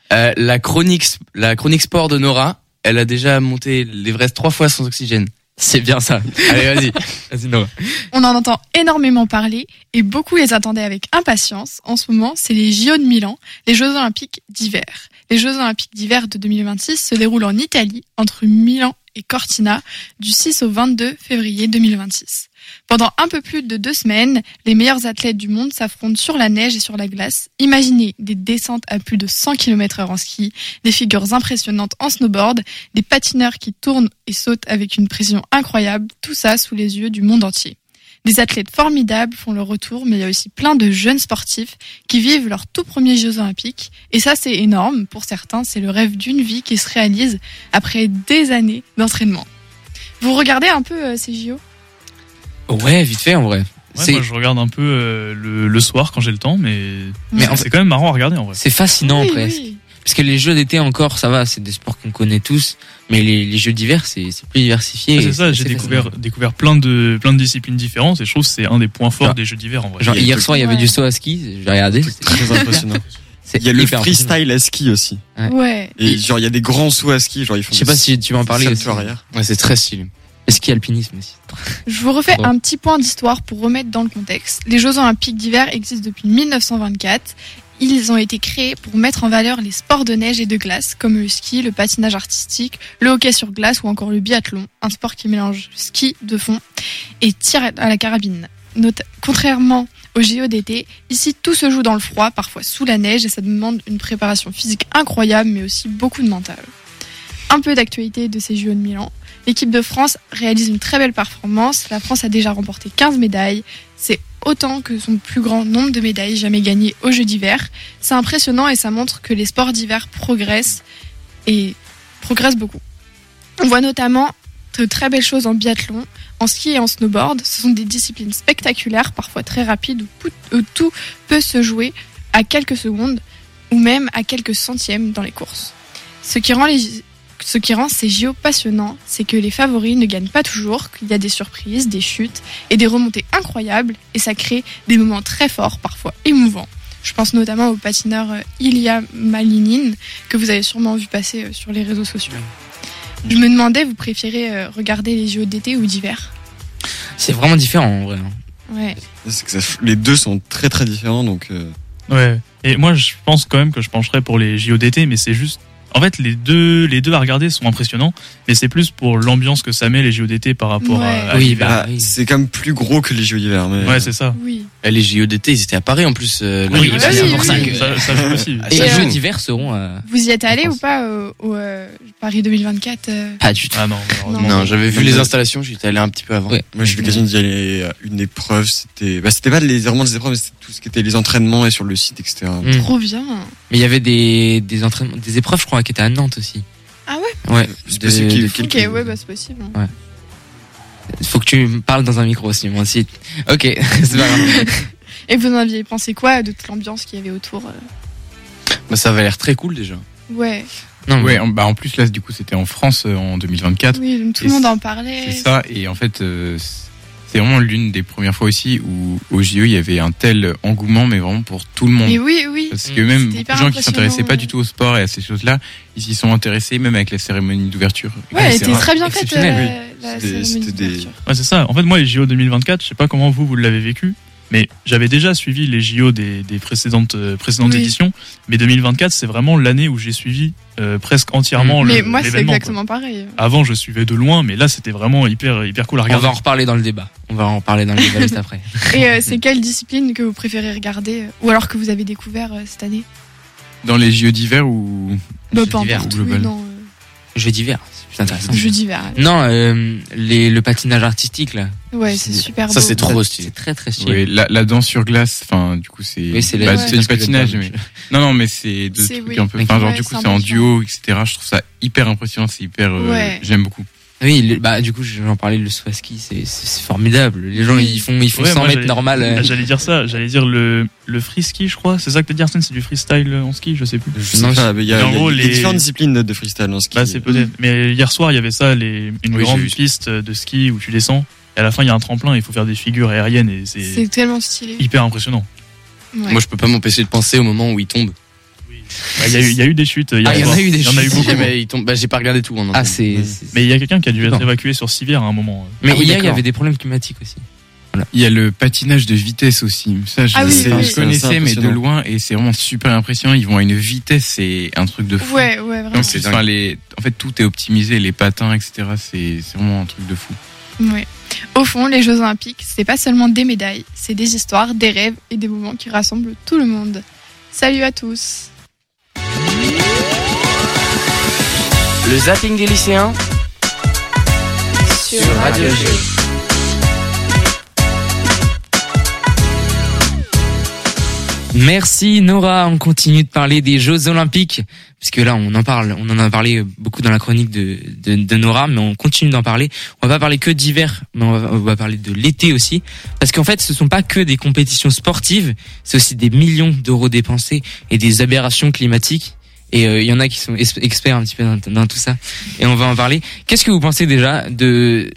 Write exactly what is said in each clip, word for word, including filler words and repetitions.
Euh, la chronique, la chronique sport de Nora, elle a déjà monté l'Everest trois fois sans oxygène. C'est bien ça. Allez, vas-y. Vas-y, Nora. On en entend énormément parler et beaucoup les attendaient avec impatience. En ce moment, c'est les J O de Milan, les Jeux Olympiques d'hiver. Les Jeux Olympiques d'hiver de deux mille vingt-six se déroulent en Italie, entre Milan et Cortina, du six au vingt-deux février deux mille vingt-six. Pendant un peu plus de deux semaines, les meilleurs athlètes du monde s'affrontent sur la neige et sur la glace. Imaginez des descentes à plus de cent kilomètres heure en ski, des figures impressionnantes en snowboard, des patineurs qui tournent et sautent avec une précision incroyable, tout ça sous les yeux du monde entier. Des athlètes formidables font leur retour, mais il y a aussi plein de jeunes sportifs qui vivent leurs tout premiers Jeux Olympiques. Et ça, c'est énorme. Pour certains, c'est le rêve d'une vie qui se réalise après des années d'entraînement. Vous regardez un peu euh, ces J O ? Ouais, vite fait en vrai. Ouais, c'est... moi je regarde un peu euh, le, le soir quand j'ai le temps, mais, mais c'est, en fait, c'est quand même marrant à regarder en vrai. C'est fascinant oui, presque. Oui. Parce que les jeux d'été encore, ça va, c'est des sports qu'on connaît tous, mais les, les jeux d'hiver, c'est, c'est plus diversifié. Ouais, c'est ça, c'est, j'ai c'est découvert, fascinant. découvert plein de, plein de disciplines différentes et je trouve que c'est un des points forts Genre, des jeux d'hiver en vrai. Genre hier soir, il y avait Ouais. du saut à ski, j'ai regardé. C'est très impressionnant. C'est Il y a le hyper freestyle à ski aussi. Ouais. Ouais. Et genre, il y a des grands sauts à ski. Genre, ils font Je sais pas si tu vas en parler aussi. arrière. Ouais, c'est très stylé. Le ski alpinisme aussi. Je vous refais Bon. un petit point d'histoire pour remettre dans le contexte. Les Jeux Olympiques d'hiver existent depuis dix-neuf cent vingt-quatre. Ils ont été créés pour mettre en valeur les sports de neige et de glace, comme le ski, le patinage artistique, le hockey sur glace ou encore le biathlon, un sport qui mélange ski de fond et tir à la carabine. Note, contrairement aux J O d'été, ici tout se joue dans le froid, parfois sous la neige, et ça demande une préparation physique incroyable, mais aussi beaucoup de mental. Un peu d'actualité de ces J O de Milan. L'équipe de France réalise une très belle performance. La France a déjà remporté quinze médailles. C'est autant que son plus grand nombre de médailles jamais gagnées aux Jeux d'hiver. C'est impressionnant et ça montre que les sports d'hiver progressent et progressent beaucoup. On voit notamment de très belles choses en biathlon, en ski et en snowboard. Ce sont des disciplines spectaculaires, parfois très rapides, où tout peut se jouer à quelques secondes ou même à quelques centièmes dans les courses. Ce qui rend les Ce qui rend ces J O passionnants, c'est que les favoris ne gagnent pas toujours, qu'il y a des surprises, des chutes et des remontées incroyables, et ça crée des moments très forts, parfois émouvants. Je pense notamment au patineur Ilya Malinin, que vous avez sûrement vu passer sur les réseaux sociaux. Je me demandais, vous préférez regarder les J O d'été ou d'hiver ? C'est vraiment différent en vrai. Ouais. C'est que ça, les deux sont très très différents, donc. Euh... Ouais. Et moi, je pense quand même que je pencherais pour les J O d'été, mais c'est juste. En fait, les deux, les deux à regarder sont impressionnants, mais c'est plus pour l'ambiance que ça met les J O d'été par rapport Ouais. à, à Oui, l'hiver. bah, Ah, oui. c'est quand même plus gros que les J O d'hiver. Mais... Ouais, c'est ça. Oui. Et les J O d'été, ils étaient à Paris en plus. Euh, Oui, là, bah c'est oui, pour oui, ça oui. que. Ça, ça joue aussi. Ah, Et ça les joue. jeux d'hiver seront. Euh... Vous y êtes allé France. ou pas au, au euh, Paris deux mille vingt-quatre euh Pas du tout. Ah non, malheureusement. Non, j'avais vu Non, les mais- installations, j'étais allé un petit peu avant. Ouais. Moi, j'ai eu l'occasion d'y aller à une épreuve. C'était, bah, c'était pas les, vraiment des épreuves, mais c'était tout ce qui était les entraînements et sur le site, et cetera. Mm. Trop bien. Mais il y avait des, des entraînements, des épreuves, je crois, qui étaient à Nantes aussi. Ah ouais ? Ouais. C'est De- possible qu'il y ait de- Ok, quelques- ouais, bah c'est possible. Faut que tu me parles dans un micro aussi, moi aussi. Ok, c'est pas grave. Et vous en aviez pensé quoi de toute l'ambiance qu'il y avait autour euh Bah, ça avait l'air très cool déjà. Ouais, Non, mais Ouais, en, bah en plus là du coup c'était en France euh, en deux mille vingt-quatre. oui, donc tout Et le monde c'est- en parlait. C'est ça, et en fait euh, c'est vraiment l'une des premières fois aussi où au J O il y avait un tel engouement, mais vraiment pour tout le monde. Mais oui, oui. Parce que même C'était beaucoup hyper de gens qui s'intéressaient impressionnant, pas ouais. du tout au sport et à ces choses-là, ils s'y sont intéressés même avec la cérémonie d'ouverture. Ouais, elle c'est était vrai. très bien faite. exceptionnel, euh, la C'était- cérémonie c'était des- d'ouverture. Ouais, c'est ça. En fait, moi, les J O deux mille vingt-quatre, je sais pas comment vous, vous l'avez vécu, mais j'avais déjà suivi les J O des, des précédentes, euh, précédentes Oui. éditions. Mais deux mille vingt-quatre, c'est vraiment l'année où j'ai suivi euh, presque entièrement le, Mais moi, c'est l'événement. exactement pareil. quoi. Avant, je suivais de loin, mais là, c'était vraiment hyper, hyper cool à on regarder. va en reparler dans le débat. On va en reparler dans le débat juste après. Et euh, c'est quelle discipline que vous préférez regarder euh, ou alors que vous avez découvert euh, cette année ? Dans les J O d'hiver ou Bah, Jeux peu d'hiver, importe. ou global. Oui, non, Jeux d'hiver, c'est plus intéressant. euh, jeux d'hiver. Non, euh, les, le patinage artistique là. Ouais, c'est C'est- super Ça, beau. c'est trop stylé. C'est très très stylé. ouais, la, la danse sur glace, enfin du coup c'est Oui, c'est les- bah, ouais. c'est parce du que je patinage, veux mais dire, non non mais c'est deux C'est- trucs oui. un peu, Ok. enfin genre Ouais, du coup c'est c'est en un peu duo, et cetera. Je trouve ça hyper impressionnant, c'est hyper, euh, Ouais. j'aime beaucoup. Oui, le- bah du coup j'en parlais, le saut à ski, c'est, c'est, c'est formidable. Les gens Oui. ils font ils font Ouais, cent moi, mètres j'allais- normal. euh, Ah, J'allais dire ça, j'allais dire le, le free ski, je crois. C'est ça que t'as dit, Arsène, c'est du freestyle en ski, je sais plus. Je sais Non, pas, mais il y a, mais en il y a- gros, il y a les- différentes disciplines de freestyle en ski. Bah, c'est peut-être. Mais hier soir, il y avait ça, les, une Oui, grande j'ai vu. piste de ski où tu descends. Et à la fin, il y a un tremplin, il faut faire des figures aériennes et c'est C'est tellement stylé. hyper impressionnant. Ouais. Moi, je peux pas m'empêcher de penser au moment où il tombe. Bah, Il y a eu, il y a eu des chutes. hier Ah, il y en soir. a eu des Il y en a eu chutes. beaucoup. Jamais, il tombe- bah, j'ai pas regardé tout. hein, Ah, donc. c'est. c'est- Mais il y a quelqu'un qui a dû être Non. évacué sur Civière à un moment. Mais Ah oui, hier, il y d'accord. avait des problèmes climatiques aussi. Il y a le patinage de vitesse aussi. Ça, je, Ah oui, je oui, oui. connaissais, C'est mais de impressionnant. loin, et c'est vraiment super impressionnant. Ils vont à une vitesse, c'est un truc de fou. Ouais, ouais, vraiment. Donc, c'est c'est- enfin, les, en fait, tout est optimisé, les patins, et cetera. C'est, c'est vraiment un truc de fou. Ouais. Au fond, les Jeux Olympiques, c'est pas seulement des médailles, c'est des histoires, des rêves et des moments qui rassemblent tout le monde. Salut à tous. Le zapping des lycéens sur Radio G. Merci Nora, on continue de parler des Jeux Olympiques, puisque là on en parle, on en a parlé beaucoup dans la chronique de, de, de Nora, mais on continue d'en parler. On va pas parler que d'hiver, mais on va, on va parler de l'été aussi, parce qu'en fait ce sont pas que des compétitions sportives, c'est aussi des millions d'euros dépensés et des aberrations climatiques. Et il euh, y en a qui sont es- experts un petit peu dans, dans tout ça, et on va en parler. Qu'est-ce que vous pensez déjà de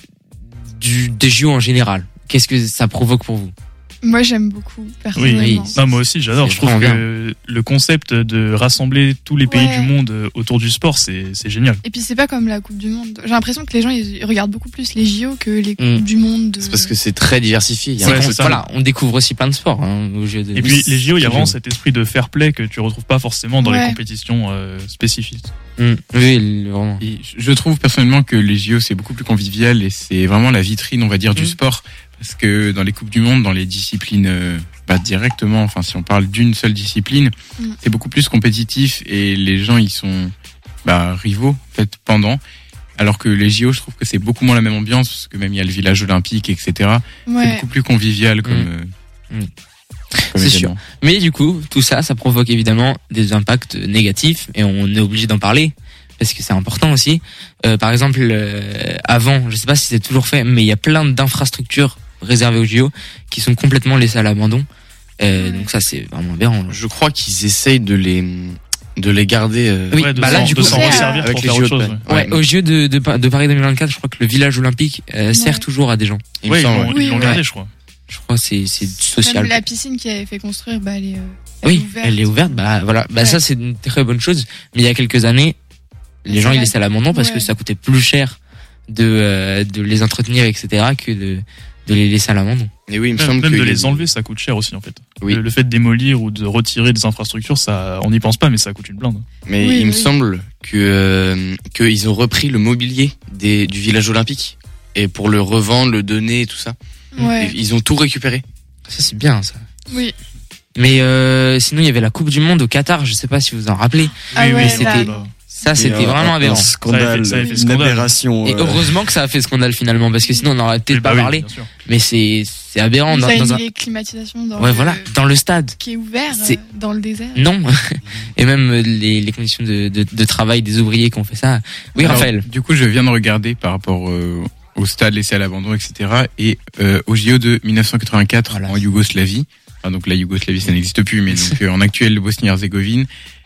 du des J O en général? Qu'est-ce que ça provoque pour vous? Moi, j'aime beaucoup, Oui, personnellement. oui. Non, moi aussi, j'adore. C'est Je trouve vraiment que le concept de rassembler tous les pays Ouais. du monde autour du sport, c'est, c'est génial. Et puis, c'est pas comme la Coupe du Monde. J'ai l'impression que les gens, ils regardent beaucoup plus les J O que les Coupes Mm. du Monde. C'est parce que c'est très diversifié. Il y a C'est Ouais, qu'on- c'est ça. voilà, on découvre aussi plein de sports hein, aux Jeux de. Et puis, les J O, il y a c'est vraiment bien. cet esprit de fair play que tu retrouves pas forcément dans Ouais. les compétitions euh, spécifiques. Mm. Oui, le- vraiment. Et je trouve personnellement que les J O, c'est beaucoup plus convivial et c'est vraiment la vitrine, on va dire, du Mm. sport. Parce que dans les Coupes du Monde, dans les disciplines, euh, bah, directement, enfin, si on parle d'une seule discipline, Mm. c'est beaucoup plus compétitif et les gens, ils sont, bah, rivaux, en fait, pendant. Alors que les J O, je trouve que c'est beaucoup moins la même ambiance, parce que même il y a le village olympique, et cetera. C'est Ouais. beaucoup plus convivial comme, Mm. euh, Mm. comme C'est événement. Mais du coup, tout ça, ça provoque évidemment des impacts négatifs et on est obligé d'en parler parce que c'est important aussi. Euh, par exemple, euh, avant, je sais pas si c'est toujours fait, mais il y a plein d'infrastructures réservées aux J O qui sont complètement laissées à l'abandon. Euh, Ouais. Donc ça, c'est vraiment aberrant. Je crois qu'ils essayent de les de les garder. euh, Oui, Ouais, de bah là, s'en- du de coup, s'en c'est- resservir avec pour les faire J O autre de chose. Paris. Ouais, aux Jeux de, de, de Paris deux mille vingt-quatre, je crois que le village olympique euh, sert Ouais. toujours à des gens. il me Ouais, ils semble, l'ont, ouais. Oui, ils l'ont ouais. gardé, je crois. Je crois que c'est c'est social. Même la piscine qui avait fait construire, bah, elle est, euh, elle Oui, est ouverte. elle est ouverte. Bah voilà, bah Ouais. ça c'est une très bonne chose. Mais il y a quelques années, les C'est gens ils vrai. laissaient à l'abandon parce Ouais. que ça coûtait plus cher de euh, de les entretenir, et cetera, que de de les laisser à l'abandon. Et oui, il me Même, semble même que de il y a les des- enlever, ça coûte cher aussi, en fait. Oui. Le, le fait de démolir ou de retirer des infrastructures, ça, on n'y pense pas, mais ça coûte une blinde. Mais Oui, il me oui. semble que euh, qu'ils ont repris le mobilier des du village olympique et pour le revendre, le donner et tout ça. Ouais. Et ils ont tout récupéré. Ça c'est bien ça. Oui. Mais euh, sinon il y avait la Coupe du Monde au Qatar, je sais pas si vous en rappelez. Ah oui, ouais, oui, c'était- là. Ça c'était Et un- vraiment un aberrant. scandale, Ça avait fait une scandale. aberration. Et euh, heureusement que ça a fait scandale finalement parce que sinon on aurait peut-être Oui, bah pas oui, parlé. bien sûr. Mais c'est c'est aberrant Ils dans, avaient dans mis un les climatisations dans ouais le- voilà dans le stade. qui est ouvert euh, C'est- dans le désert. Non. Et même euh, les, les conditions de, de, de travail des ouvriers qui ont fait ça. Oui, Alors, Raphaël. Du coup, je viens de regarder par rapport euh, au stade laissé à l'abandon, et cetera. Et euh, au J O de mille neuf cent quatre-vingt-quatre Voilà. en Yougoslavie. Enfin, donc la Yougoslavie, ça n'existe plus, mais donc euh, en actuelle Bosnie-Herzégovine.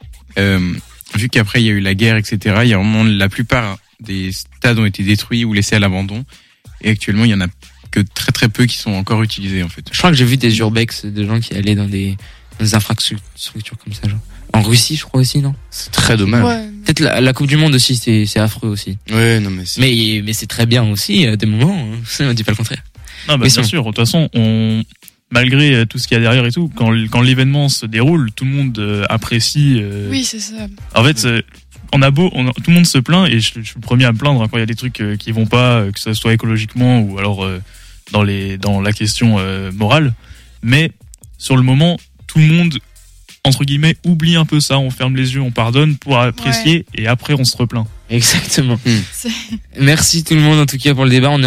Euh, vu qu'après il y a eu la guerre, et cetera. Il y a vraiment la plupart des stades ont été détruits ou laissés à l'abandon. Et actuellement, il y en a que très très peu qui sont encore utilisés en fait. Je crois que j'ai vu des urbex de gens qui allaient dans des, dans des infrastructures comme ça, genre. En Russie, je crois aussi, non? C'est très dommage. Ouais. Peut-être la, la Coupe du Monde aussi, c'est, c'est affreux aussi. Ouais, non mais c'est Mais, mais c'est très bien aussi, à des moments. Hein. On dit pas le contraire. Non, bah, Mais bien sinon- sûr. De toute façon, on, malgré euh, tout ce qu'il y a derrière et tout, quand, quand l'événement se déroule, tout le monde euh, apprécie. euh, Oui, c'est ça. En fait, euh, on a beau, on a- tout le monde se plaint et je, je suis le premier à me plaindre quand il y a des trucs euh, qui vont pas, euh, que ce soit écologiquement ou alors euh, dans les dans la question euh, morale. Mais sur le moment, tout le monde entre guillemets oublie un peu ça. On ferme les yeux, on pardonne pour apprécier et après on se replaint. Exactement. C'est- Merci tout le monde en tout cas pour le débat. On est